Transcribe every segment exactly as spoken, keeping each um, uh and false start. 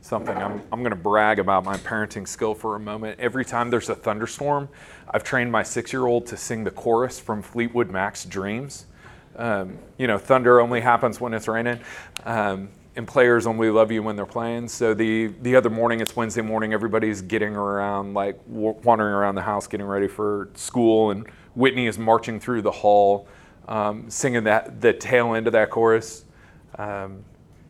something. I'm, I'm going to brag about my parenting skill for a moment. Every time there's a thunderstorm, I've trained my six-year-old to sing the chorus from Fleetwood Mac's Dreams. Um, you know, thunder only happens when it's raining, um, and players only love you when they're playing. So the, the other morning, it's Wednesday morning, everybody's getting around, like w- wandering around the house, getting ready for school, and Whitney is marching through the hall, um, singing that the tail end of that chorus. Um,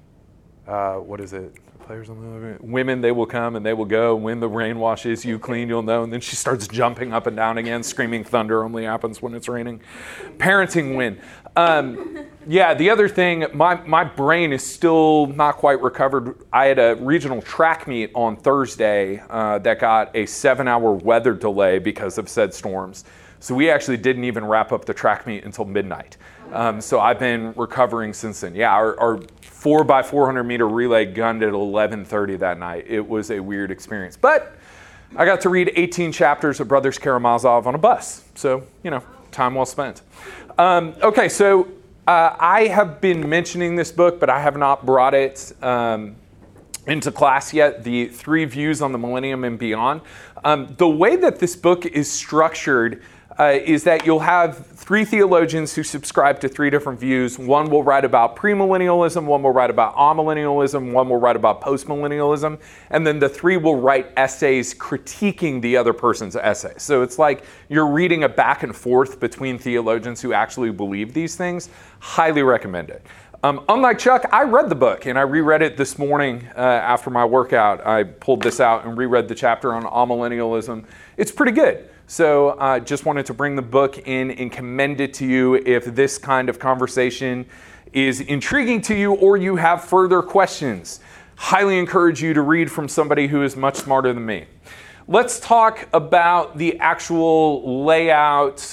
uh, what is it? Players on the women, they will come and they will go. When the rain washes you clean, you'll know. And then she starts jumping up and down again, screaming thunder only happens when it's raining. Parenting win. Um, yeah, the other thing, my, my brain is still not quite recovered. I had a regional track meet on Thursday uh, that got a seven-hour weather delay because of said storms. So we actually didn't even wrap up the track meet until midnight. Um, so I've been recovering since then. Yeah, our, our four by four hundred meter relay gunned at eleven thirty that night. It was a weird experience. But I got to read eighteen chapters of Brothers Karamazov on a bus. So, you know, time well spent. Um, okay, so uh, I have been mentioning this book, but I have not brought it um, into class yet, The Three Views on the Millennium and Beyond. Um, the way that this book is structured Uh, is that you'll have three theologians who subscribe to three different views. One will write about premillennialism, one will write about amillennialism, one will write about postmillennialism, and then the three will write essays critiquing the other person's essay. So it's like you're reading a back and forth between theologians who actually believe these things. Highly recommend it. Um, unlike Chuck, I read the book, and I reread it this morning uh, after my workout. I pulled this out and reread the chapter on amillennialism. It's pretty good. So I uh, just wanted to bring the book in and commend it to you if this kind of conversation is intriguing to you or you have further questions. Highly encourage you to read from somebody who is much smarter than me. Let's talk about the actual layout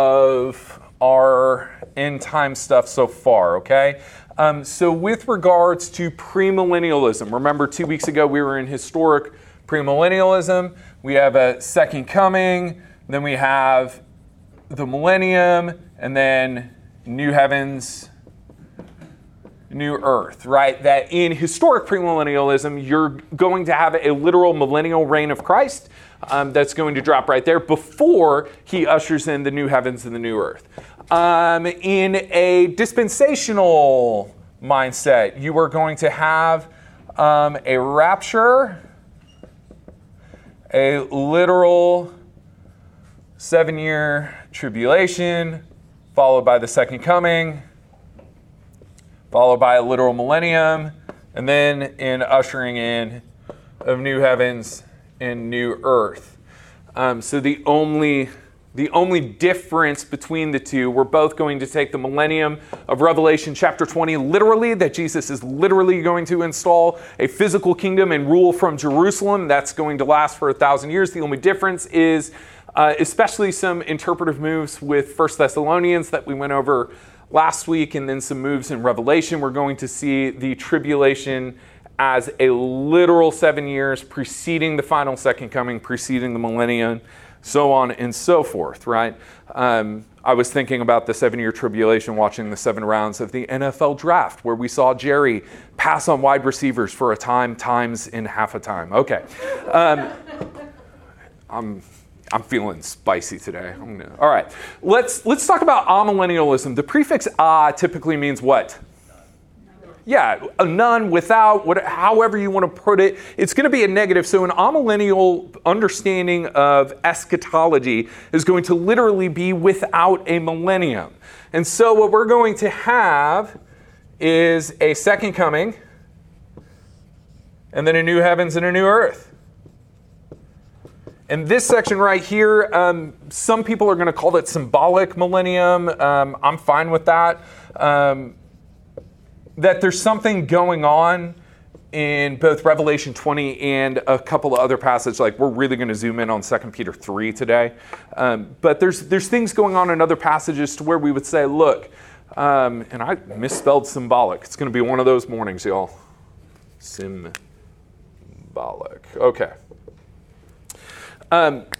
of our end time stuff so far, okay? Um, so with regards to premillennialism, remember two weeks ago we were in historic premillennialism. We have a second coming, then we have the millennium, and then new heavens, new earth, right? That in historic premillennialism, you're going to have a literal millennial reign of Christ um, that's going to drop right there before he ushers in the new heavens and the new earth. Um, in a dispensational mindset, you are going to have um, a rapture, a literal seven-year tribulation, followed by the second coming, followed by a literal millennium, and then in ushering in of new heavens and new earth. Um, so the only the only difference between the two, we're both going to take the millennium of Revelation chapter twenty literally, that Jesus is literally going to install a physical kingdom and rule from Jerusalem. That's going to last for a thousand years. The only difference is uh, especially some interpretive moves with First Thessalonians that we went over last week, and then some moves in Revelation. We're going to see the tribulation as a literal seven years preceding the final second coming, preceding the millennium, so on and so forth, right? Um, I was thinking about the seven-year tribulation watching the seven rounds of the N F L draft, where we saw Jerry pass on wide receivers for a time, times in half a time. Okay. Um, I'm I'm feeling spicy today. I'm gonna, all right. Let's let's talk about amillennialism. The prefix "ah" typically means what? Yeah, a none, without, whatever, however you want to put it. It's going to be a negative. So an amillennial understanding of eschatology is going to literally be without a millennium. And so what we're going to have is a second coming, and then a new heavens and a new earth. And this section right here, um, some people are going to call it symbolic millennium. Um, I'm fine with that. Um, that there's something going on in both Revelation twenty and a couple of other passages. Like, we're really going to zoom in on Second Peter three today. Um, but there's there's things going on in other passages to where we would say, look, um, and I misspelled symbolic. It's going to be one of those mornings, y'all. Symbolic. Okay. Um,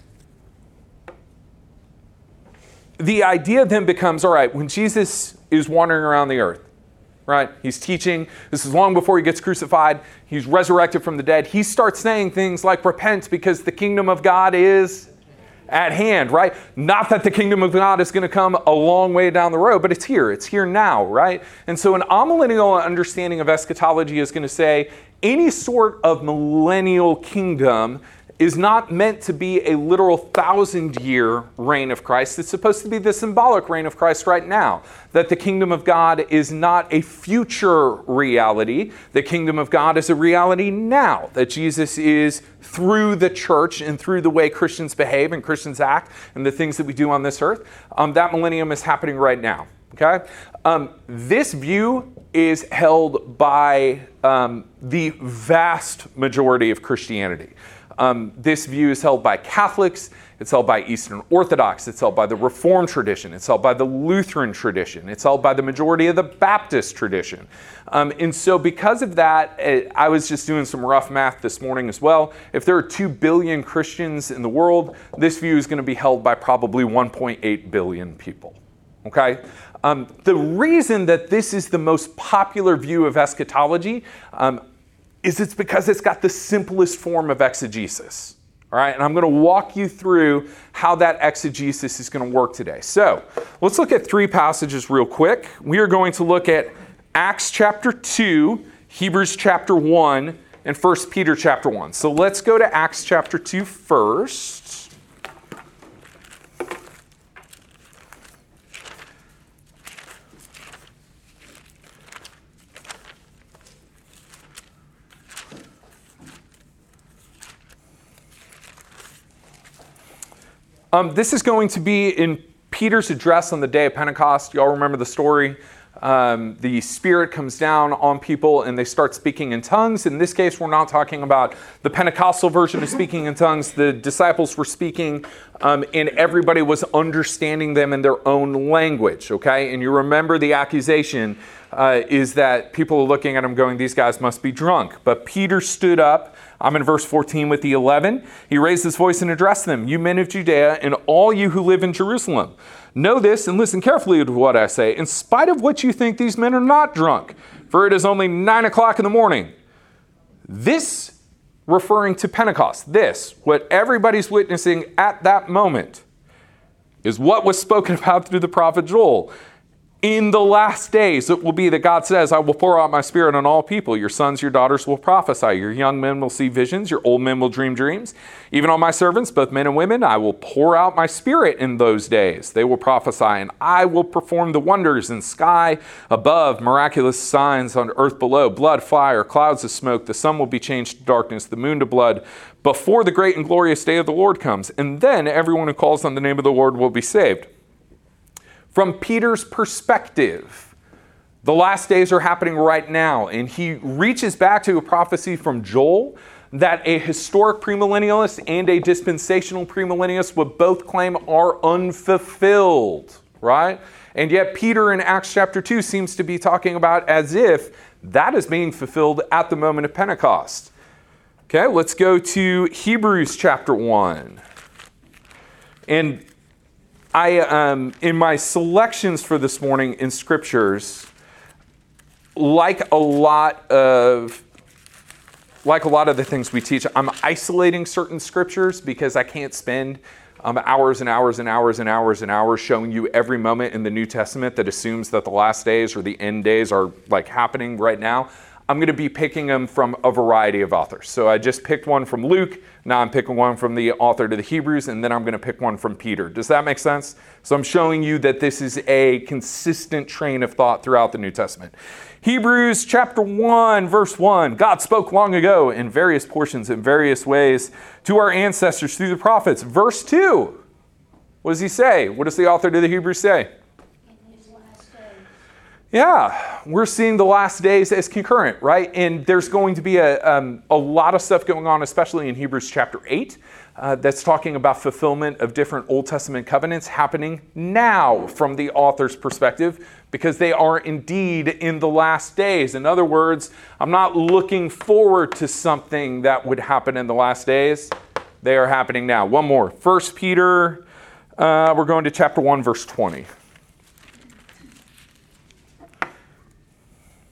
the idea then becomes, all right, when Jesus is wandering around the earth, right? He's teaching. This is long before he gets crucified. He's resurrected from the dead. He starts saying things like, repent because the kingdom of God is at hand, right? Not that the kingdom of God is going to come a long way down the road, but it's here. It's here now, right? And so an amillennial understanding of eschatology is going to say any sort of millennial kingdom is not meant to be a literal thousand-year reign of Christ. It's supposed to be the symbolic reign of Christ right now. That the kingdom of God is not a future reality. The kingdom of God is a reality now. That Jesus is, through the church and through the way Christians behave and Christians act and the things that we do on this earth, um, that millennium is happening right now. Okay? Um, this view is held by um, the vast majority of Christianity. Um, this view is held by Catholics, it's held by Eastern Orthodox, it's held by the Reformed tradition, it's held by the Lutheran tradition, it's held by the majority of the Baptist tradition. Um, and so because of that, I was just doing some rough math this morning as well. If there are two billion Christians in the world, this view is going to be held by probably one point eight billion people. Okay? Um, the reason that this is the most popular view of eschatology um, is it's because it's got the simplest form of exegesis. All right, and I'm going to walk you through how that exegesis is going to work today. So let's look at three passages real quick. We are going to look at Acts chapter two, Hebrews chapter one, and First Peter chapter one. So let's go to Acts chapter two first. Um, this is going to be in Peter's address on the day of Pentecost. Y'all remember the story? Um, the Spirit comes down on people and they start speaking in tongues. In this case, we're not talking about the Pentecostal version of speaking in tongues. The disciples were speaking um, and everybody was understanding them in their own language, okay? And you remember the accusation uh, is that people are looking at them going, these guys must be drunk. But Peter stood up. I'm in verse fourteen with the eleven. He raised his voice and addressed them. You men of Judea and all you who live in Jerusalem, know this and listen carefully to what I say. In spite of what you think, these men are not drunk, for it is only nine o'clock in the morning. This, referring to Pentecost, this, what everybody's witnessing at that moment, is what was spoken about through the prophet Joel. In the last days, it will be that God says, I will pour out my Spirit on all people. Your sons, your daughters will prophesy. Your young men will see visions. Your old men will dream dreams. Even on my servants, both men and women, I will pour out my Spirit in those days. They will prophesy, and I will perform the wonders in sky above, miraculous signs on earth below, blood, fire, clouds of smoke. The sun will be changed to darkness, the moon to blood, before the great and glorious day of the Lord comes. And then everyone who calls on the name of the Lord will be saved. From Peter's perspective, the last days are happening right now, and he reaches back to a prophecy from Joel that a historic premillennialist and a dispensational premillennialist would both claim are unfulfilled, right? And yet Peter in Acts chapter two seems to be talking about as if that is being fulfilled at the moment of Pentecost. Okay, let's go to Hebrews chapter one. And I, um, in my selections for this morning in scriptures, like a lot of, like a lot of the things we teach, I'm isolating certain scriptures because I can't spend um, hours and hours and hours and hours and hours showing you every moment in the New Testament that assumes that the last days or the end days are like happening right now. I'm going to be picking them from a variety of authors. So I just picked one from Luke. Now I'm picking one from the author to the Hebrews, and then I'm going to pick one from Peter. Does that make sense? So I'm showing you that this is a consistent train of thought throughout the New Testament. Hebrews chapter one, verse one. God spoke long ago in various portions, in various ways, to our ancestors through the prophets. Verse two. What does he say? What does the author to the Hebrews say? Yeah, we're seeing the last days as concurrent, right? And there's going to be a, um, a lot of stuff going on, especially in Hebrews chapter eight, uh, that's talking about fulfillment of different Old Testament covenants happening now from the author's perspective, because they are indeed in the last days. In other words, I'm not looking forward to something that would happen in the last days. They are happening now. One more. First Peter, uh, we're going to chapter one, verse twenty.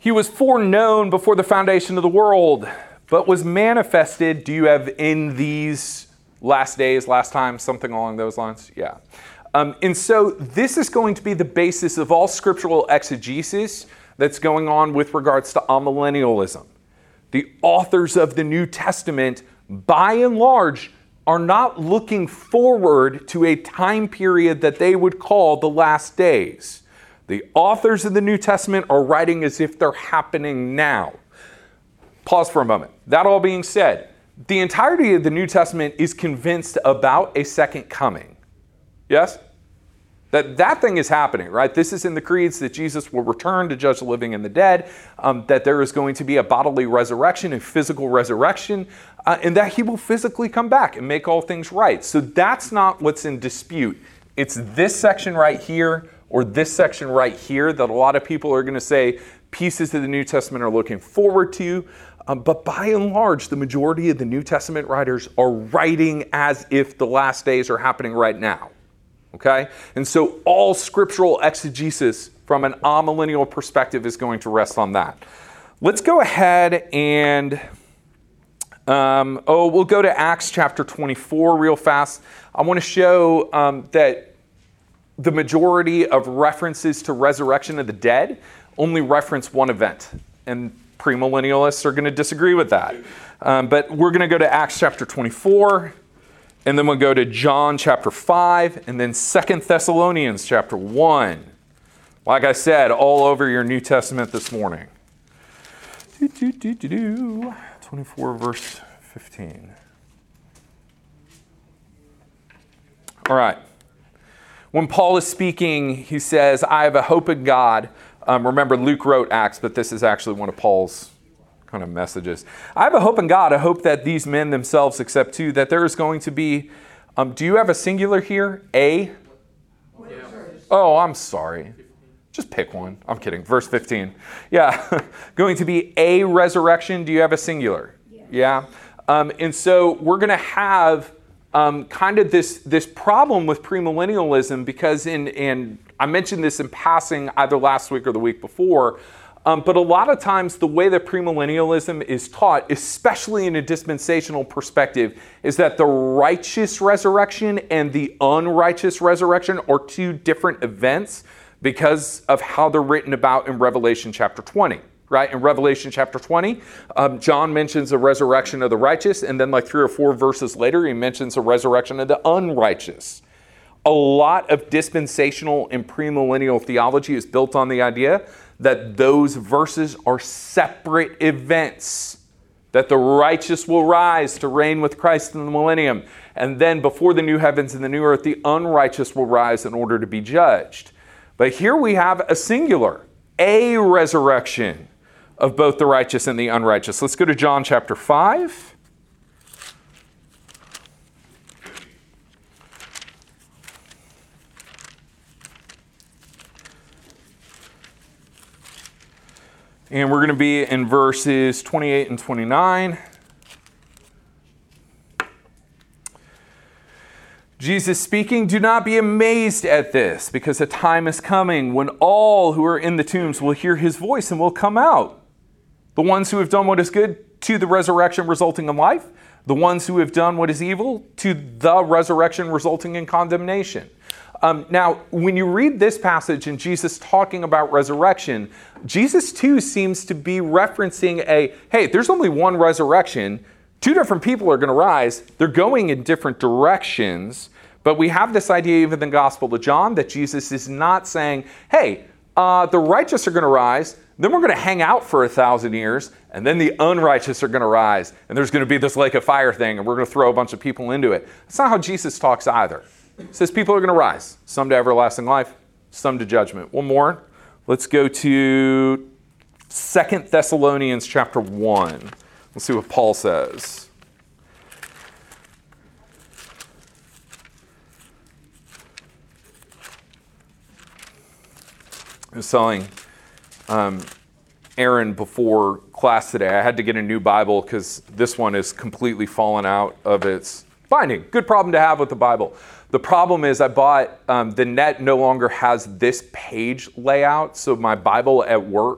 He was foreknown before the foundation of the world, but was manifested. Do you have in these last days, last time, something along those lines? Yeah. Um, and so this is going to be the basis of all scriptural exegesis that's going on with regards to amillennialism. The authors of the New Testament, by and large, are not looking forward to a time period that they would call the last days. The authors of the New Testament are writing as if they're happening now. Pause for a moment. That all being said, the entirety of the New Testament is convinced about a second coming. Yes? That that thing is happening, right? This is in the creeds that Jesus will return to judge the living and the dead, um, that there is going to be a bodily resurrection, a physical resurrection, uh, and that he will physically come back and make all things right. So that's not what's in dispute. It's this section right here or this section right here that a lot of people are going to say pieces of the New Testament are looking forward to. Um, but by and large, the majority of the New Testament writers are writing as if the last days are happening right now. Okay? And so all scriptural exegesis from an amillennial perspective is going to rest on that. Let's go ahead and, um, oh, we'll go to Acts chapter twenty-four real fast. I want to show um, that the majority of references to resurrection of the dead only reference one event. And premillennialists are going to disagree with that. Um, but we're going to go to Acts chapter twenty-four. And then we'll go to John chapter five, and then Second Thessalonians chapter one. Like I said, all over your New Testament this morning. Do, do, do, do, do. twenty-four verse fifteen. All right. When Paul is speaking, he says, I have a hope in God. Um, remember, Luke wrote Acts, but this is actually one of Paul's kind of messages. I have a hope in God. I hope that these men themselves accept too, that there is going to be, um, do you have a singular here? A? Oh, I'm sorry. Just pick one. I'm kidding. Verse fifteen. Yeah. Going to be a resurrection. Do you have a singular? Yeah. yeah? Um, and so we're going to have um, kind of this, this problem with premillennialism because in, in, I mentioned this in passing either last week or the week before, Um, but a lot of times the way that premillennialism is taught, especially in a dispensational perspective, is that the righteous resurrection and the unrighteous resurrection are two different events because of how they're written about in Revelation chapter twenty, right? In Revelation chapter twenty, um, John mentions the resurrection of the righteous, and then like three or four verses later, he mentions the resurrection of the unrighteous. A lot of dispensational and premillennial theology is built on the idea that those verses are separate events, that the righteous will rise to reign with Christ in the millennium, and then before the new heavens and the new earth, the unrighteous will rise in order to be judged. But here we have a singular, a resurrection of both the righteous and the unrighteous. Let's go to John chapter five. And we're going to be in verses twenty-eight and twenty-nine. Jesus speaking, do not be amazed at this, because a time is coming when all who are in the tombs will hear his voice and will come out. The ones who have done what is good to the resurrection resulting in life. The ones who have done what is evil to the resurrection resulting in condemnation. Um, now, when you read this passage and Jesus talking about resurrection, Jesus too seems to be referencing a, hey, there's only one resurrection. Two different people are going to rise. They're going in different directions. But we have this idea even in the Gospel of John that Jesus is not saying, hey, uh, the righteous are going to rise. Then we're going to hang out for a thousand years. And then the unrighteous are going to rise. And there's going to be this lake of fire thing. And we're going to throw a bunch of people into it. That's not how Jesus talks either. He says people are going to rise, some to everlasting life, some to judgment. One more. Let's go to Second Thessalonians chapter one. Let's see what Paul says. I was telling um, Aaron before class today, I had to get a new Bible because this one is completely fallen out of its binding. Good problem to have with the Bible. The problem is I bought, um, the net no longer has this page layout, so my Bible at work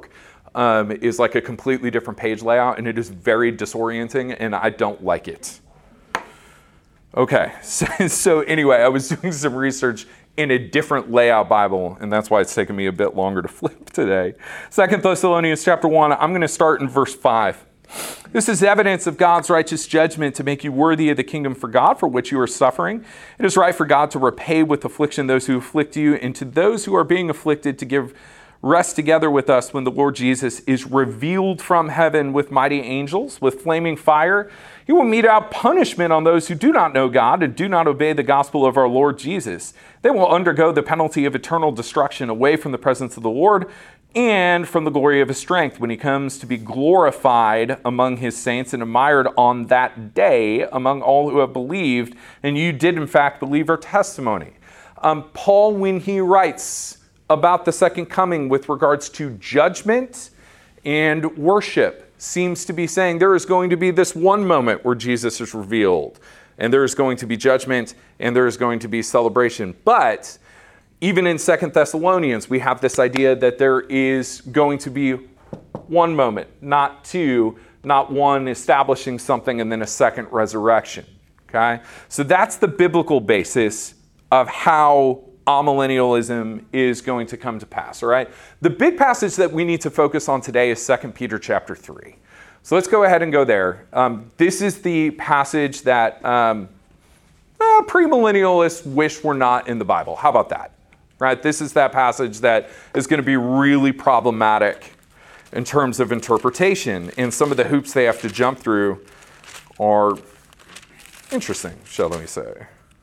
um, is like a completely different page layout, and it is very disorienting, and I don't like it. Okay, so, so anyway, I was doing some research in a different layout Bible, and that's why it's taken me a bit longer to flip today. Second Thessalonians chapter one, I'm going to start in verse five. This is evidence of God's righteous judgment to make you worthy of the kingdom for God, for which you are suffering. It is right for God to repay with affliction those who afflict you, and to those who are being afflicted to give rest together with us when the Lord Jesus is revealed from heaven with mighty angels, with flaming fire. He will mete out punishment on those who do not know God and do not obey the gospel of our Lord Jesus. They will undergo the penalty of eternal destruction away from the presence of the Lord and from the glory of his strength when he comes to be glorified among his saints and admired on that day among all who have believed. And you did, in fact, believe our testimony. Um, Paul, when he writes about the second coming with regards to judgment and worship, seems to be saying there is going to be this one moment where Jesus is revealed, and there is going to be judgment, and there is going to be celebration. But even in Second Thessalonians, we have this idea that there is going to be one moment, not two, not one establishing something and then a second resurrection. Okay? So that's the biblical basis of how amillennialism is going to come to pass. All right? The big passage that we need to focus on today is Second Peter chapter three. So let's go ahead and go there. Um, this is the passage that um, uh, premillennialists wish were not in the Bible. How about that? Right? This is that passage that is going to be really problematic in terms of interpretation. And some of the hoops they have to jump through are interesting, shall we say.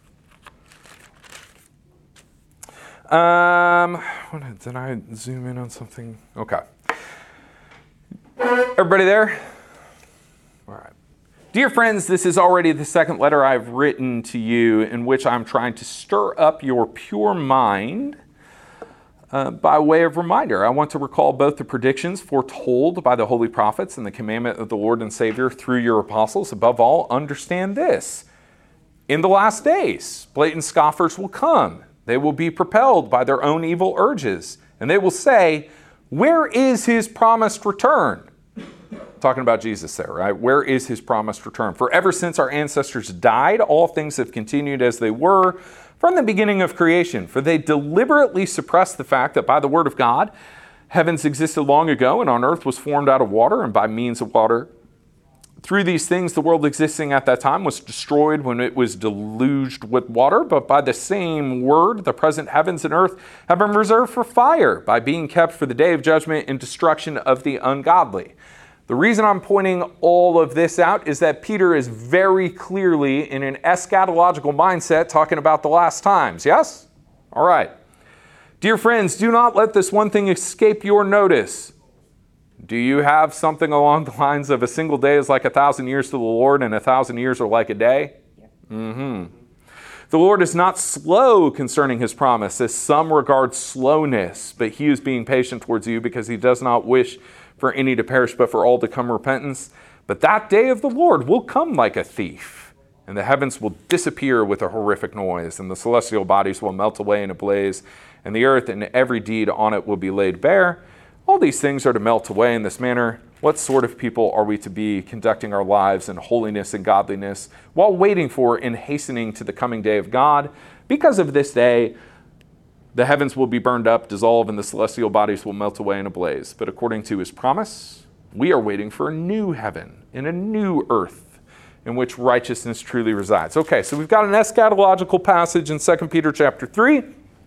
Um, did I zoom in on something? Okay. Everybody there? All right. Dear friends, this is already the second letter I've written to you in which I'm trying to stir up your pure mind uh, by way of reminder. I want to recall both the predictions foretold by the holy prophets and the commandment of the Lord and Savior through your apostles. Above all, understand this. In the last days, blatant scoffers will come. They will be propelled by their own evil urges, and they will say, "Where is his promised return?" Talking about Jesus there, right? Where is his promised return? For ever since our ancestors died, all things have continued as they were from the beginning of creation. For they deliberately suppressed the fact that by the word of God, heavens existed long ago, and on earth was formed out of water and by means of water. Through these things, the world existing at that time was destroyed when it was deluged with water. But by the same word, the present heavens and earth have been reserved for fire, by being kept for the day of judgment and destruction of the ungodly. The reason I'm pointing all of this out is that Peter is very clearly in an eschatological mindset talking about the last times. Yes? All right. Dear friends, do not let this one thing escape your notice. Do you have something along the lines of a single day is like a thousand years to the Lord and a thousand years are like a day? Mm-hmm. The Lord is not slow concerning his promise, as some regard slowness, but he is being patient towards you because he does not wish for any to perish, but for all to come repentance. But that day of the Lord will come like a thief, and the heavens will disappear with a horrific noise, and the celestial bodies will melt away in a blaze, and the earth and every deed on it will be laid bare. All these things are to melt away in this manner. What sort of people are we to be, conducting our lives in holiness and godliness, while waiting for and hastening to the coming day of God? Because of this day, the heavens will be burned up, dissolve, and the celestial bodies will melt away in a blaze. But according to his promise, we are waiting for a new heaven and a new earth in which righteousness truly resides. Okay, so we've got an eschatological passage in Second Peter chapter three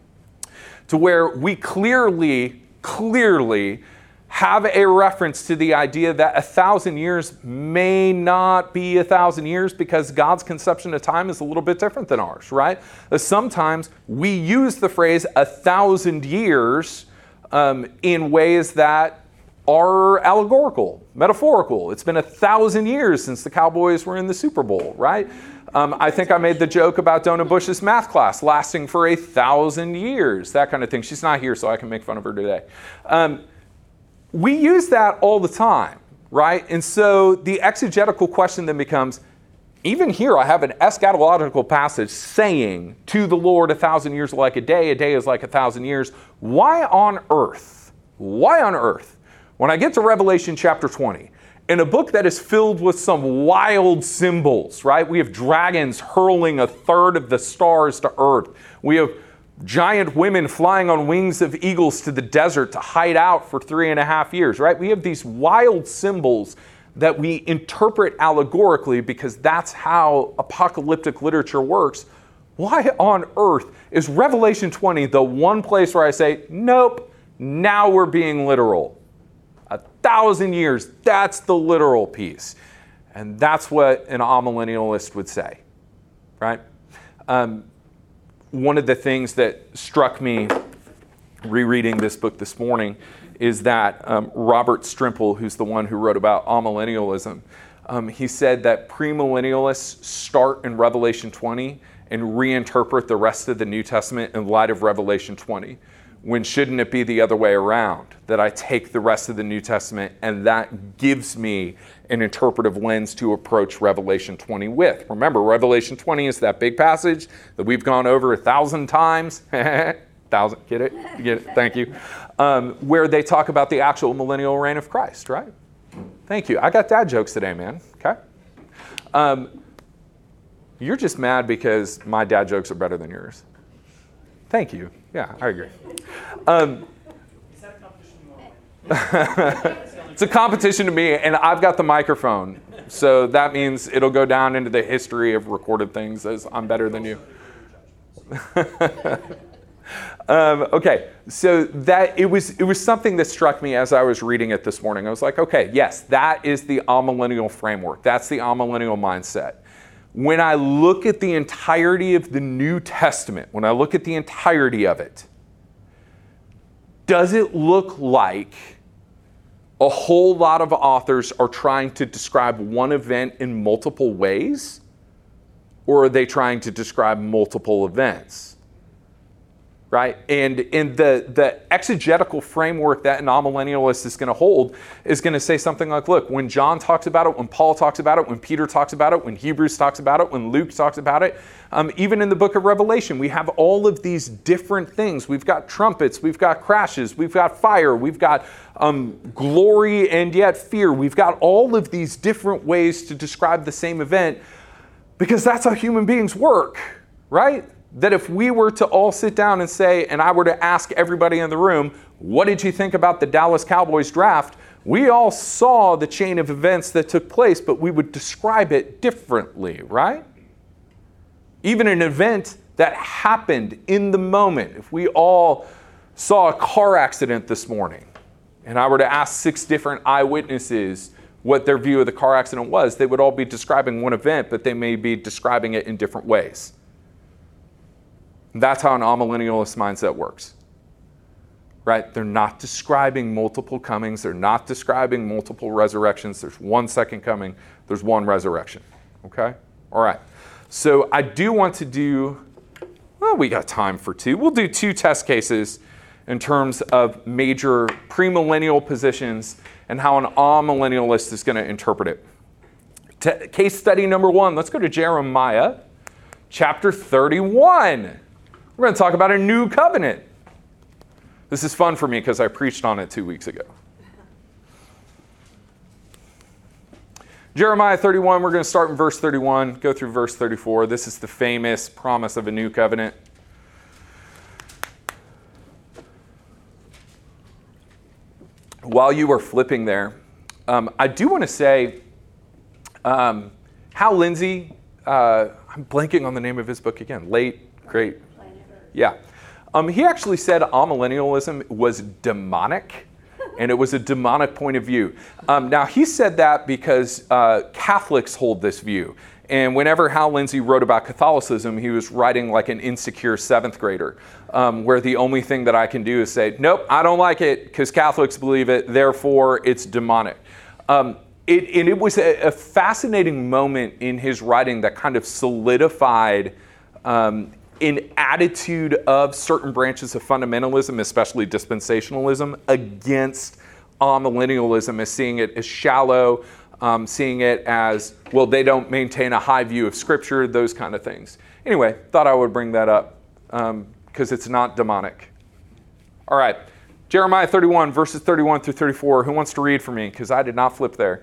to where we clearly, clearly have a reference to the idea that a thousand years may not be a thousand years because God's conception of time is a little bit different than ours, right? Sometimes we use the phrase a thousand years um, in ways that are allegorical, metaphorical. It's been a thousand years since the Cowboys were in the Super Bowl, right? Um, I think I made the joke about Donna Bush's math class lasting for a thousand years, that kind of thing. She's not here, so I can make fun of her today. Um, We use that all the time, right? And so the exegetical question then becomes, even here I have an eschatological passage saying, to the Lord a thousand years are like a day, a day is like a thousand years. Why on earth, why on earth When I get to Revelation chapter twenty, in a book that is filled with some wild symbols, right? We have dragons hurling a third of the stars to earth. We have giant women flying on wings of eagles to the desert to hide out for three and a half years, right? We have these wild symbols that we interpret allegorically because that's how apocalyptic literature works. Why on earth is Revelation twenty the one place where I say, nope, now we're being literal? A thousand years, that's the literal piece. And that's what an amillennialist would say, right? Um, one of the things that struck me rereading this book this morning is that um, Robert Strimple, who's the one who wrote about amillennialism, um, he said that premillennialists start in Revelation twenty and reinterpret the rest of the New Testament in light of Revelation twenty. When shouldn't it be the other way around? That I take the rest of the New Testament and that gives me an interpretive lens to approach Revelation twenty with. Remember, Revelation twenty is that big passage that we've gone over a thousand times. Thousand, get it? You get it? Thank you. Um, where they talk about the actual millennial reign of Christ, right? Thank you. I got dad jokes today, man. Okay? Um, you're just mad because my dad jokes are better than yours. Thank you. Yeah, I agree. Um, it's a competition to me, and I've got the microphone. So that means it'll go down into the history of recorded things as I'm better than you. um, okay, so that it was it was something that struck me as I was reading it this morning. I was like, okay, yes, that is the amillennial framework. That's the amillennial mindset. When I look at the entirety of the New Testament, when I look at the entirety of it, does it look like a whole lot of authors are trying to describe one event in multiple ways? Or are they trying to describe multiple events? Right? And in the, the exegetical framework that an amillennialist is going to hold is going to say something like, look, when John talks about it, when Paul talks about it, when Peter talks about it, when Hebrews talks about it, when Luke talks about it, um, even in the book of Revelation, we have all of these different things. We've got trumpets, we've got crashes, we've got fire, we've got um, glory and yet fear. We've got all of these different ways to describe the same event because that's how human beings work, right? That if we were to all sit down and say, and I were to ask everybody in the room, what did you think about the Dallas Cowboys draft? We all saw the chain of events that took place, but we would describe it differently, right? Even an event that happened in the moment. If we all saw a car accident this morning, and I were to ask six different eyewitnesses what their view of the car accident was, they would all be describing one event, but they may be describing it in different ways. That's how an amillennialist mindset works, right? They're not describing multiple comings. They're not describing multiple resurrections. There's one second coming. There's one resurrection, okay? All right. So I do want to do, well, we got time for two. We'll do two test cases in terms of major premillennial positions and how an amillennialist is going to interpret it. T- case study number one, let's go to Jeremiah chapter thirty-one. We're going to talk about a new covenant. This is fun for me because I preached on it two weeks ago. Jeremiah thirty-one, we're going to start in verse thirty-one, go through verse thirty-four. This is the famous promise of a new covenant. While you are flipping there, um, I do want to say, um, Hal Lindsey, uh, I'm blanking on the name of his book again, late, great. Yeah. Um, he actually said amillennialism was demonic, and it was a demonic point of view. Um, now, he said that because uh, Catholics hold this view. And whenever Hal Lindsey wrote about Catholicism, he was writing like an insecure seventh grader, um, where the only thing that I can do is say, nope, I don't like it because Catholics believe it, therefore it's demonic. Um, it, and it was a, a fascinating moment in his writing that kind of solidified um, an attitude of certain branches of fundamentalism, especially dispensationalism, against amillennialism, as seeing it as shallow, um, seeing it as, well, they don't maintain a high view of Scripture, those kind of things. Anyway, thought I would bring that up because um, it's not demonic. All right, Jeremiah thirty-one, verses thirty-one through thirty-four. Who wants to read for me? Because I did not flip there.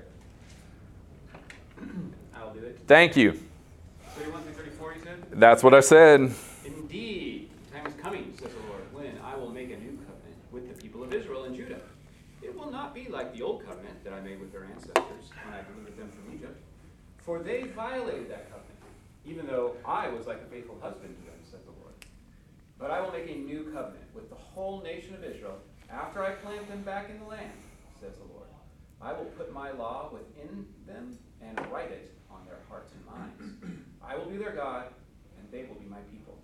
I'll do it. Thank you. thirty-one through thirty-four, you said? That's what I said. Indeed, the time is coming, says the Lord, when I will make a new covenant with the people of Israel and Judah. It will not be like the old covenant that I made with their ancestors when I delivered them from Egypt. For they violated that covenant, even though I was like a faithful husband to them, says the Lord. But I will make a new covenant with the whole nation of Israel after I plant them back in the land, says the Lord. I will put my law within them and write it on their hearts and minds. I will be their God, and they will be my people.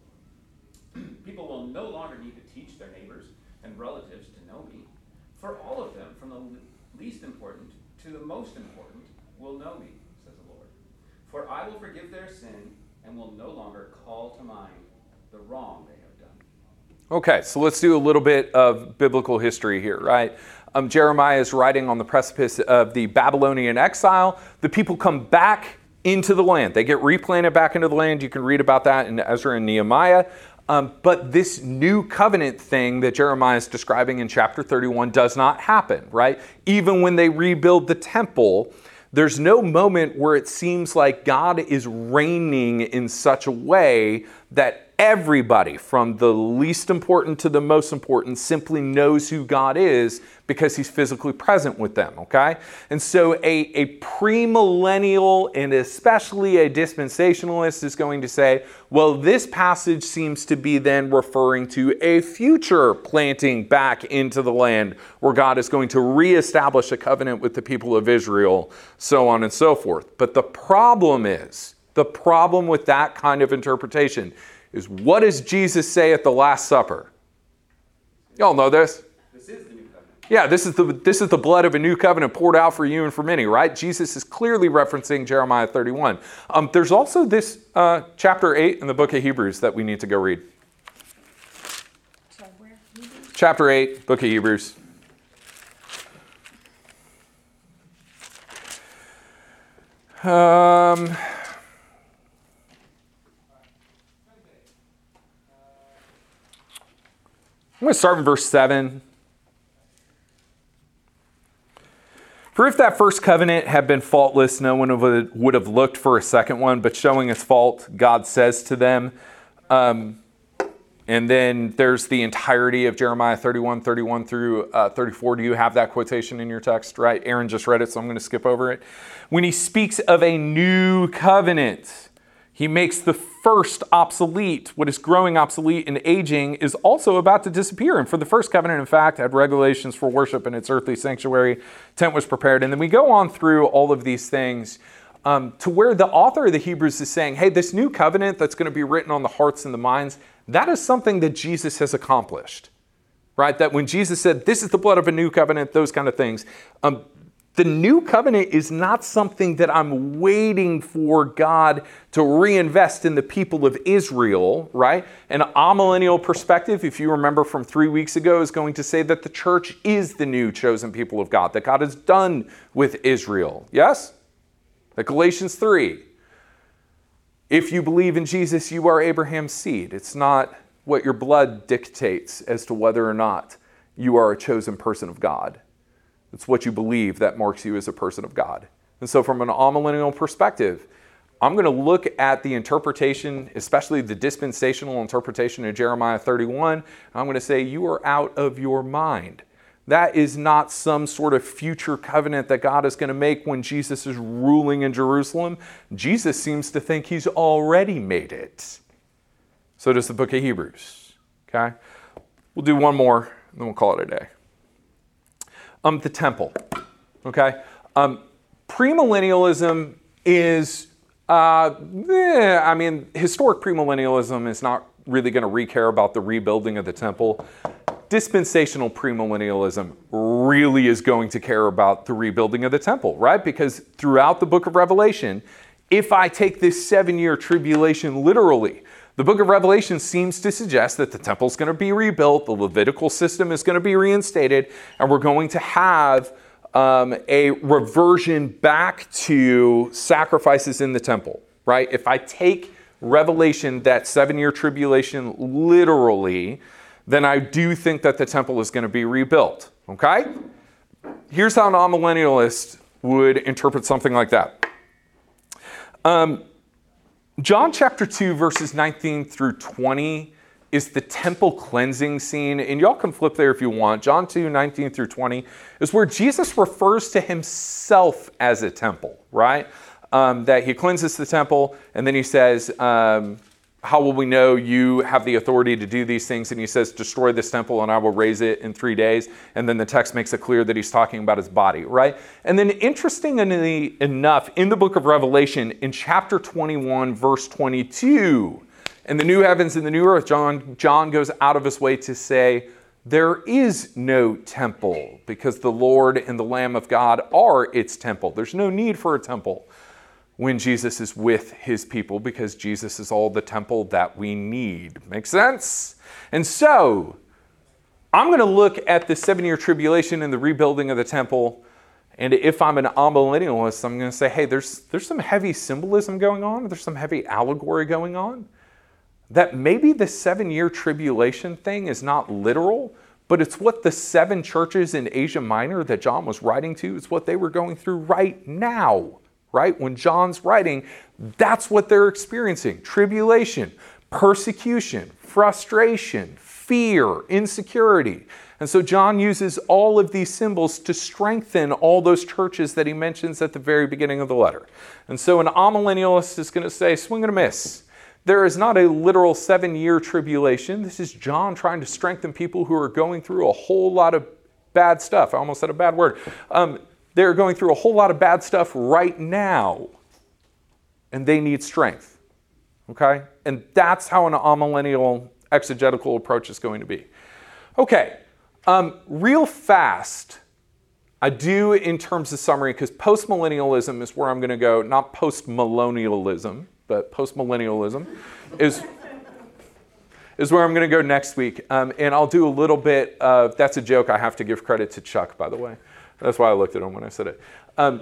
People will no longer need to teach their neighbors and relatives to know me, for all of them, from the least important to the most important, will know me, says the Lord. For I will forgive their sin and will no longer call to mind the wrong they have done. Okay, so let's do a little bit of biblical history here, right? Um, Jeremiah is writing on the precipice of the Babylonian exile. The people come back into the land. They get replanted back into the land. You can read about that in Ezra and Nehemiah. Um, but this new covenant thing that Jeremiah is describing in chapter thirty-one does not happen, right? Even when they rebuild the temple, there's no moment where it seems like God is reigning in such a way that everybody, from the least important to the most important, simply knows who God is because he's physically present with them, okay? And so a, a premillennial and especially a dispensationalist is going to say, well, this passage seems to be then referring to a future planting back into the land where God is going to reestablish a covenant with the people of Israel, so on and so forth. But the problem is, the problem with that kind of interpretation is, what does Jesus say at the Last Supper? Y'all know this? This is the new covenant. Yeah, this is the this is the blood of a new covenant poured out for you and for many, right? Jesus is clearly referencing Jeremiah thirty-one. Um, there's also this uh, chapter eight in the book of Hebrews that we need to go read. Sorry, where? Hebrews? Chapter eight, book of Hebrews. Um... I'm going to start in verse seven. For if that first covenant had been faultless, no one would, would have looked for a second one, but showing its fault, God says to them. Um, and then there's the entirety of Jeremiah thirty-one, thirty-one through uh, thirty-four. Do you have that quotation in your text? Right? Aaron just read it, so I'm going to skip over it. When he speaks of a new covenant, he makes the first obsolete. What is growing obsolete and aging is also about to disappear. And for the first covenant, in fact, had regulations for worship in its earthly sanctuary. Tent was prepared. And then we go on through all of these things um, to where the author of the Hebrews is saying, hey, this new covenant that's going to be written on the hearts and the minds, that is something that Jesus has accomplished, right? That when Jesus said, this is the blood of a new covenant, those kind of things. Um, The new covenant is not something that I'm waiting for God to reinvest in the people of Israel, right? An amillennial perspective, if you remember from three weeks ago, is going to say that the church is the new chosen people of God, that God is done with Israel. Yes? That Galatians three. If you believe in Jesus, you are Abraham's seed. It's not what your blood dictates as to whether or not you are a chosen person of God. It's what you believe that marks you as a person of God. And so from an amillennial perspective, I'm going to look at the interpretation, especially the dispensational interpretation of Jeremiah thirty-one. And I'm going to say, you are out of your mind. That is not some sort of future covenant that God is going to make when Jesus is ruling in Jerusalem. Jesus seems to think he's already made it. So does the book of Hebrews. Okay? We'll do one more, and then we'll call it a day. Um, the temple, okay? Um, premillennialism is, uh, eh, I mean, historic premillennialism is not really going to re-care about the rebuilding of the temple. Dispensational premillennialism really is going to care about the rebuilding of the temple, right? Because throughout the book of Revelation, if I take this seven-year tribulation literally, the book of Revelation seems to suggest that the temple is going to be rebuilt, the Levitical system is going to be reinstated, and we're going to have um, a reversion back to sacrifices in the temple, right? If I take Revelation, that seven-year tribulation, literally, then I do think that the temple is going to be rebuilt. Okay? Here's how an amillennialist would interpret something like that. Um, John chapter two, verses nineteen through twenty is the temple cleansing scene. And y'all can flip there if you want. John two, nineteen through twenty is where Jesus refers to himself as a temple, right? Um, that he cleanses the temple, and then he says, um, how will we know you have the authority to do these things? And he says, destroy this temple and I will raise it in three days. And then the text makes it clear that he's talking about his body, right? And then interestingly enough, in the book of Revelation, in chapter twenty-one, verse twenty-two, in the new heavens and the new earth, John, John goes out of his way to say, there is no temple because the Lord and the Lamb of God are its temple. There's no need for a temple when Jesus is with his people, because Jesus is all the temple that we need. Make sense? And so, I'm going to look at the seven-year tribulation and the rebuilding of the temple, and if I'm an amillennialist, I'm going to say, hey, there's, there's some heavy symbolism going on, there's some heavy allegory going on, that maybe the seven-year tribulation thing is not literal, but it's what the seven churches in Asia Minor that John was writing to, it's what they were going through right now. Right? When John's writing, that's what they're experiencing. Tribulation, persecution, frustration, fear, insecurity. And so John uses all of these symbols to strengthen all those churches that he mentions at the very beginning of the letter. And so an amillennialist is going to say, swing and a miss. There is not a literal seven-year tribulation. This is John trying to strengthen people who are going through a whole lot of bad stuff. I almost said a bad word. Um, They're going through a whole lot of bad stuff right now, and they need strength, okay? And that's how an amillennial exegetical approach is going to be. Okay, um, real fast, I do in terms of summary, because postmillennialism is where I'm going to go, not postmillennialism, but postmillennialism is, is where I'm going to go next week. Um, and I'll do a little bit of, that's a joke, I have to give credit to Chuck, by the way. That's why I looked at him when I said it. Um,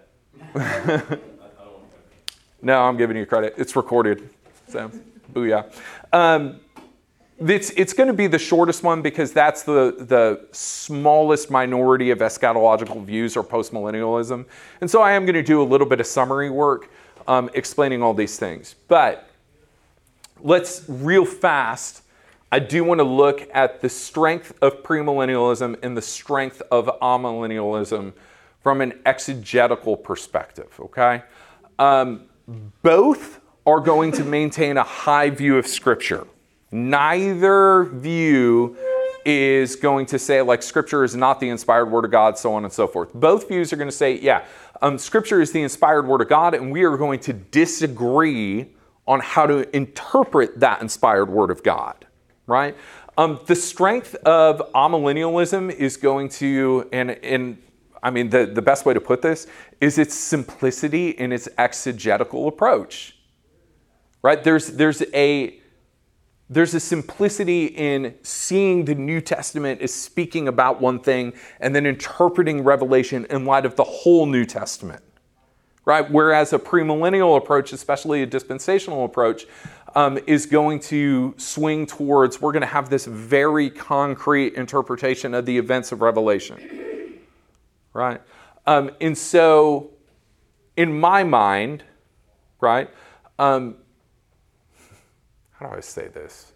no, I'm giving you credit. It's recorded. So, booyah. Um, it's it's going to be the shortest one because that's the, the smallest minority of eschatological views or postmillennialism. And so I am going to do a little bit of summary work um, explaining all these things. But let's real fast. I do want to look at the strength of premillennialism and the strength of amillennialism from an exegetical perspective, okay? Um, both are going to maintain a high view of Scripture. Neither view is going to say, like, Scripture is not the inspired Word of God, so on and so forth. Both views are going to say, yeah, um, Scripture is the inspired Word of God, and we are going to disagree on how to interpret that inspired Word of God. Right? Um, the strength of amillennialism is going to, and, and I mean, the, the best way to put this is its simplicity in its exegetical approach. Right? There's, there's, a, there's a simplicity in seeing the New Testament as speaking about one thing and then interpreting Revelation in light of the whole New Testament. Right? Whereas a premillennial approach, especially a dispensational approach, um, is going to swing towards, we're going to have this very concrete interpretation of the events of Revelation. Right? Um, and so, in my mind, right, um, how do I say this?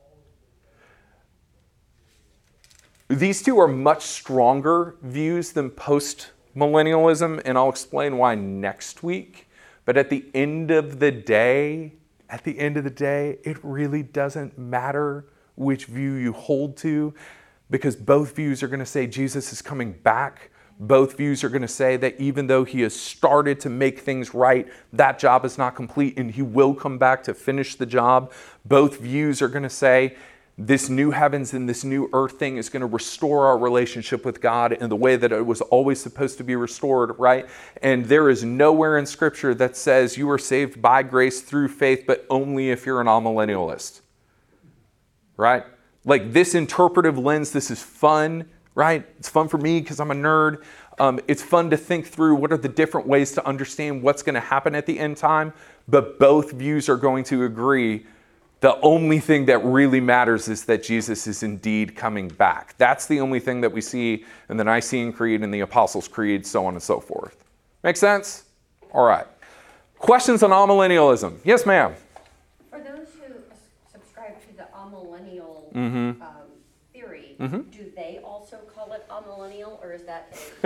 These two are much stronger views than post-millennialism, and I'll explain why next week. But at the end of the day, at the end of the day, it really doesn't matter which view you hold to, because both views are going to say Jesus is coming back. Both views are going to say that even though he has started to make things right, that job is not complete and he will come back to finish the job. Both views are going to say this new heavens and this new earth thing is going to restore our relationship with God in the way that it was always supposed to be restored, right? And there is nowhere in Scripture that says you are saved by grace through faith, but only if you're an amillennialist, right? Like, this interpretive lens, this is fun, right? It's fun for me because I'm a nerd. Um, it's fun to think through what are the different ways to understand what's going to happen at the end time, but both views are going to agree The only thing that really matters is that Jesus is indeed coming back. That's the only thing that we see in the Nicene Creed and the Apostles' Creed, so on and so forth. Make sense? All right. Questions on amillennialism? Yes, ma'am. For those who subscribe to the amillennial Mm-hmm. um, theory, Mm-hmm. do they also call it amillennial, or is that a...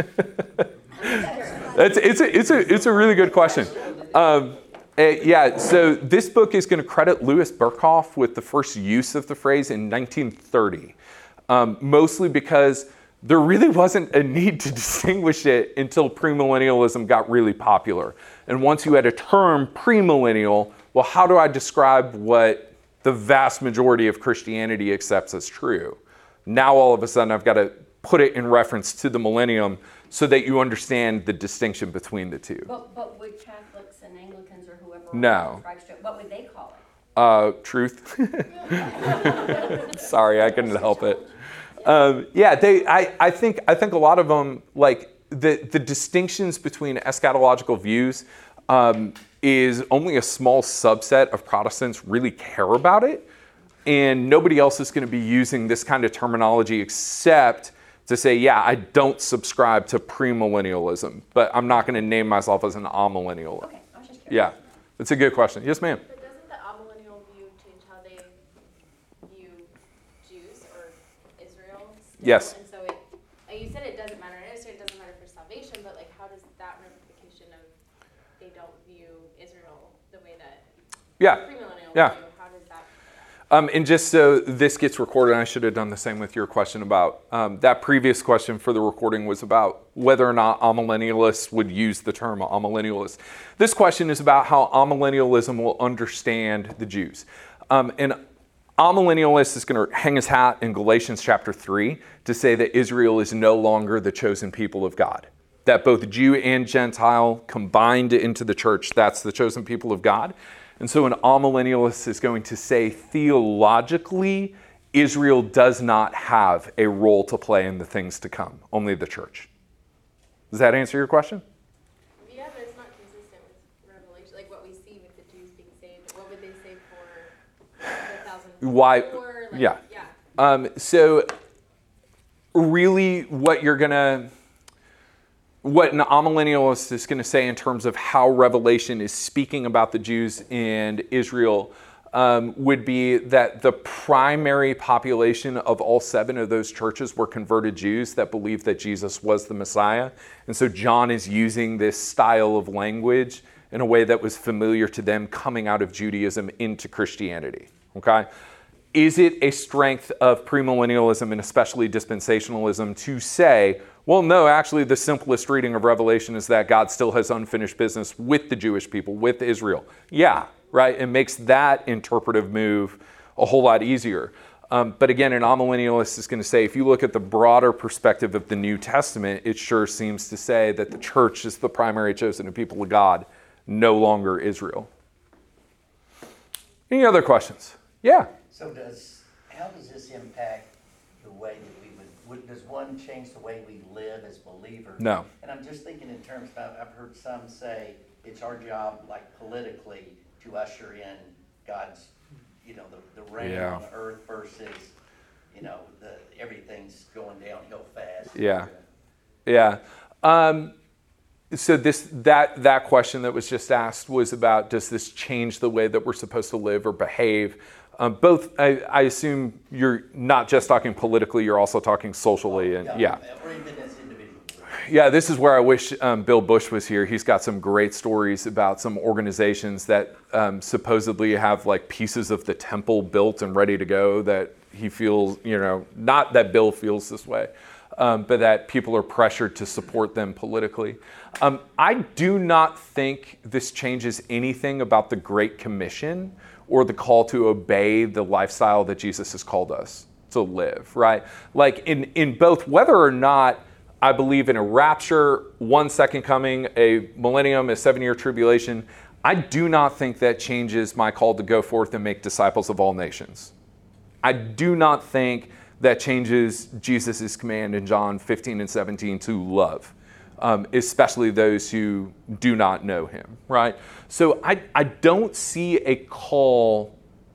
It's, it's, a, it's, a, it's a really good question. Um, Uh, yeah, so this book is going to credit Louis Berkhoff with the first use of the phrase in nineteen thirty, um, mostly because there really wasn't a need to distinguish it until premillennialism got really popular. And once you had a term, premillennial, well, how do I describe what the vast majority of Christianity accepts as true? Now all of a sudden I've got to put it in reference to the millennium so that you understand the distinction between the two. But, but would Catholics and Anglicans or whoever No. subscribes to it, what would they call it? Uh, truth. Sorry, I couldn't help it. Um, yeah, they. I, I think. I think a lot of them, like the the distinctions between eschatological views, um, is only a small subset of Protestants really care about it, and nobody else is going to be using this kind of terminology except to say, yeah, I don't subscribe to premillennialism, but I'm not going to name myself as an amillennial. Okay, I was just curious. Yeah, that's a good question. Yes, ma'am. But doesn't the amillennial view change how they view Jews or Israel? Still? Yes. And so it, like you said, it doesn't matter. I understand it doesn't matter for salvation, but like, how does that ramification of they don't view Israel the way that Yeah. premillennials Yeah. do? How does that? Um, and just so this gets recorded, and I should have done the same with your question about um, that previous question for the recording was about whether or not amillennialists would use the term amillennialist. This question is about how amillennialism will understand the Jews. Um, and amillennialist is going to hang his hat in Galatians chapter three to say that Israel is no longer the chosen people of God. That both Jew and Gentile combined into the church, that's the chosen people of God. And so an amillennialist is going to say theologically, Israel does not have a role to play in the things to come, only the church. Does that answer your question? Yeah, but it's not consistent with Revelation. Like what we see with the Jews being saved. What would they say for the thousand? Why? Before? Like, Yeah. Yeah. Um, so really what you're going to, what an amillennialist is going to say in terms of how Revelation is speaking about the Jews and Israel um, would be that the primary population of all seven of those churches were converted Jews that believed that Jesus was the Messiah. And so John is using this style of language in a way that was familiar to them coming out of Judaism into Christianity. Okay? Is it a strength of premillennialism and especially dispensationalism to say, well, no, actually the simplest reading of Revelation is that God still has unfinished business with the Jewish people, with Israel. Yeah, right? It makes that interpretive move a whole lot easier. Um, but again, an amillennialist is going to say, if you look at the broader perspective of the New Testament, it sure seems to say that the church is the primary chosen people of God, no longer Israel. Any other questions? Yeah. So does, how does this impact the way that we would, would, does one change the way we live as believers? No. And I'm just thinking in terms of, I've heard some say it's our job, like politically, to usher in God's, you know, the, the reign Yeah. on the earth versus, you know, the everything's going downhill fast. Yeah. Yeah. Um, so this that that question that was just asked was about, does this change the way that we're supposed to live or behave? Um, both, I, I assume you're not just talking politically, you're also talking socially, and yeah. Or even as individuals. Yeah, this is where I wish um, Bill Bush was here. He's got some great stories about some organizations that um, supposedly have like pieces of the temple built and ready to go that he feels, you know, not that Bill feels this way, um, but that people are pressured to support them politically. Um, I do not think this changes anything about the Great Commission or the call to obey the lifestyle that Jesus has called us to live, right? Like in, in both, whether or not I believe in a rapture, one second coming, a millennium, a seven-year tribulation, I do not think that changes my call to go forth and make disciples of all nations. I do not think that changes Jesus' command in John fifteen and seventeen to love, um, especially those who do not know him, right? So I, I don't see a call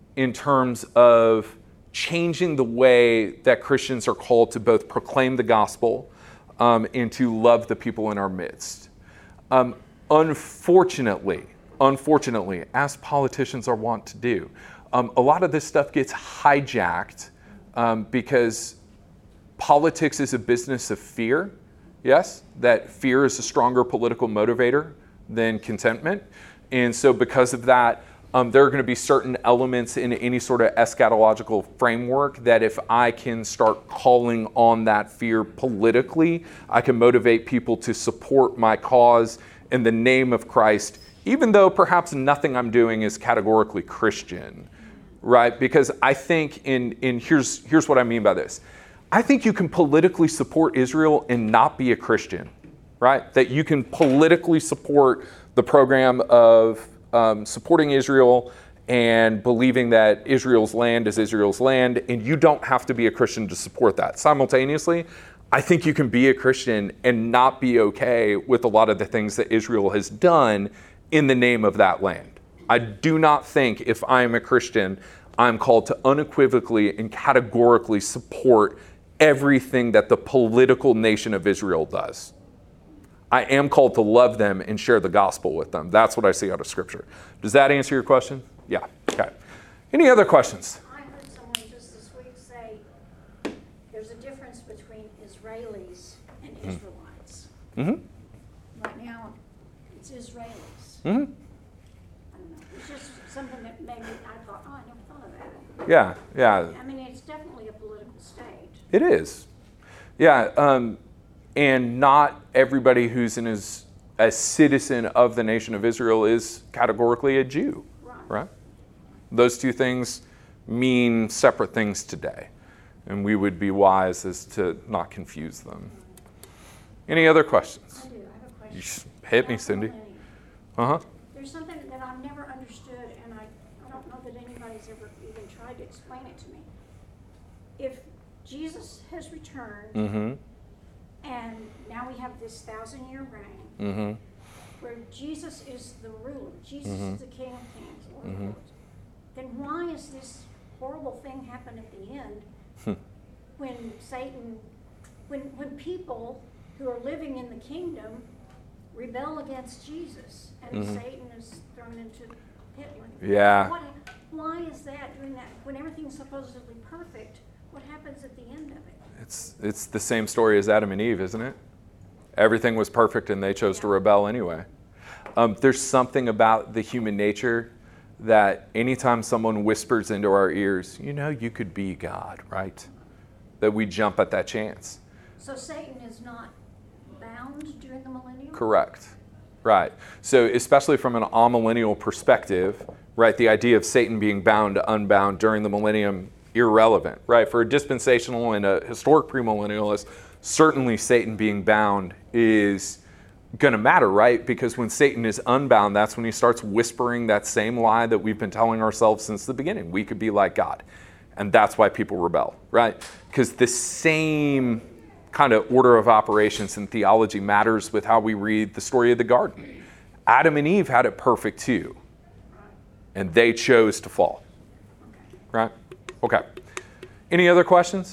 in terms of changing the way that Christians are called to both proclaim the gospel um, and to love the people in our midst. Um, unfortunately, unfortunately, as politicians are wont to do, um, a lot of this stuff gets hijacked um, because politics is a business of fear. Yes, that fear is a stronger political motivator than contentment. And so because of that, um, there are going to be certain elements in any sort of eschatological framework that if I can start calling on that fear politically, I can motivate people to support my cause in the name of Christ, even though perhaps nothing I'm doing is categorically Christian, right? Because I think in, in here's, here's what I mean by this. I think you can politically support Israel and not be a Christian, right? That you can politically support the program of um, supporting Israel and believing that Israel's land is Israel's land, and you don't have to be a Christian to support that. Simultaneously, I think you can be a Christian and not be okay with a lot of the things that Israel has done in the name of that land. I do not think if I'm a Christian, I'm called to unequivocally and categorically support everything that the political nation of Israel does. I am called to love them and share the gospel with them. That's what I see out of Scripture. Does that answer your question? Yeah. Okay. Any other questions? I heard someone just this week say there's a difference between Israelis and Mm-hmm. Israelites. Mm-hmm. Right now, it's Israelis. Mm-hmm. I don't know. It's just something that maybe I thought, oh, I never thought of that. Yeah. Yeah. I mean, it's definitely a political state. It is. Yeah. Um, and not everybody who's in as a citizen of the nation of Israel is categorically a Jew, Right. right? Those two things mean separate things today, and we would be wise as to not confuse them. Any other questions? I do. I have a question. You sh- hit me, About Cindy. millennium. Uh-huh. There's something that I've never understood, and I, I don't know that anybody's ever even tried to explain it to me. If Jesus has returned, Mm-hmm. and now we have this thousand-year reign, Mm-hmm. where Jesus is the ruler, Jesus Mhm. is the King of Kings, Lord of Mhm. Lords, then why is this horrible thing happen at the end Hmm. when Satan, when, when people who are living in the kingdom rebel against Jesus and Mhm. Satan is thrown into the pit? Yeah. What, why is that doing that? When everything's supposedly perfect, what happens at the end of it? It's it's the same story as Adam and Eve, isn't it? Everything was perfect and they chose to rebel anyway. Um, there's something about the human nature that anytime someone whispers into our ears, you know, you could be God, right? That we jump at that chance. So Satan is not bound during the millennium? Correct. Right. So especially from an amillennial perspective, right, the idea of Satan being bound to unbound during the millennium, irrelevant, right? For a dispensational and a historic premillennialist, certainly Satan being bound is going to matter, right? Because when Satan is unbound, that's when he starts whispering that same lie that we've been telling ourselves since the beginning. We could be like God. And that's why people rebel, right? Because the same kind of order of operations in theology matters with how we read the story of the garden. Adam and Eve had it perfect too. And they chose to fall. Right? Okay. Any other questions?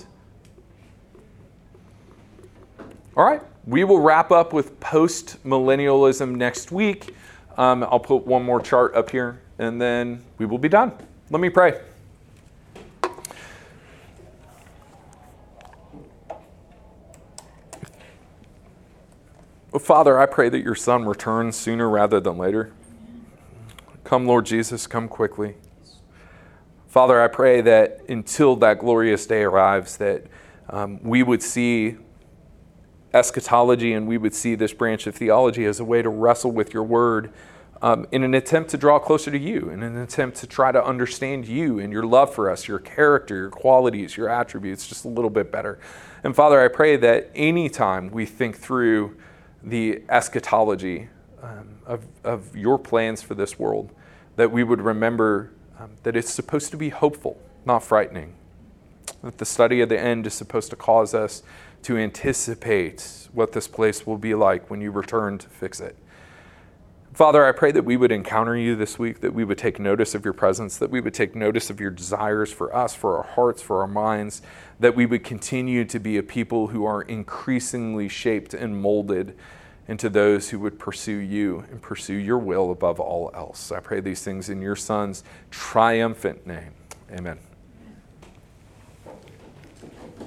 All right. We will wrap up with post-millennialism next week. Um, I'll put one more chart up here, and then we will be done. Let me pray. Father, I pray that your Son returns sooner rather than later. Come, Lord Jesus, come quickly. Father, I pray that until that glorious day arrives, that um, we would see eschatology and we would see this branch of theology as a way to wrestle with your word um, in an attempt to draw closer to you, in an attempt to try to understand you and your love for us, your character, your qualities, your attributes just a little bit better. And Father, I pray that anytime we think through the eschatology um, of, of your plans for this world, that we would remember um, that it's supposed to be hopeful, not frightening. That the study of the end is supposed to cause us to anticipate what this place will be like when you return to fix it. Father, I pray that we would encounter you this week, that we would take notice of your presence, that we would take notice of your desires for us, for our hearts, for our minds, that we would continue to be a people who are increasingly shaped and molded into those who would pursue you and pursue your will above all else. I pray these things in your Son's triumphant name. Amen.